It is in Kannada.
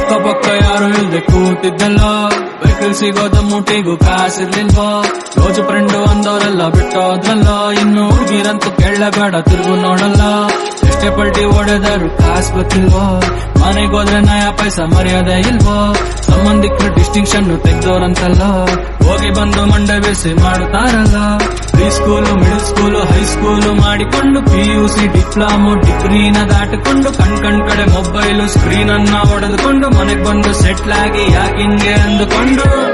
ಅಕ್ಕಪಕ್ಕ ಯಾರು ಇಲ್ದೆ ಕೂತಿದ್ದಲ್ಲ, ವೆಹಿಕಲ್ ಸಿಗೋದ ಮೂಟಿಗೂ ಕಾಸಿರ್ಲಿಲ್ವೋ, ರೋಜು ಫ್ರೆಂಡು ಅಂದವರೆಲ್ಲ ಬಿಟ್ಟೋದ್ರಲ್ಲ, ಇನ್ನು ಹುಡುಗಿರಂತೂ ಕೇಳಬೇಡ ತಿರುಗು ನೋಡಲ್ಲ, ಎಷ್ಟೇ ಪಲ್ಟಿ ಹೊಡೆದರು ಕಾಸು ಗೊತ್ತಿಲ್ವೋ, ಮನೆಗೋದ್ರೆ ನಯಾ ಪೈಸಾ ಮರ್ಯಾದೆ ಇಲ್ವೋ, ಸಂಬಂಧಿಕರು ಡಿಸ್ಟಿಂಕ್ಷನ್ ತೆಗ್ದೋರಂತಲ್ಲ, ಹೋಗಿ ಬಂದು ಮಂಡೆ ಬೇಸಿ ಮಾಡುತ್ತಾರಲ್ಲ, preschool middle school high school ಮಾಡಿಕೊಂಡು PUC ಡಿಪ್ಲೊಮೊ ಡಿಗ್ರಿನ ದಾಟಿಕೊಂಡು ಕಣ್ ಕಡೆ ಮೊಬೈಲು ಸ್ಕ್ರೀನ್ ಅನ್ನ ಹೊಡೆದುಕೊಂಡು ಮನೆಗ್ ಬಂದು ಸೆಟ್ಲ್ ಆಗಿ ಯಾಕಿಂಗೆ ಅಂದುಕೊಂಡು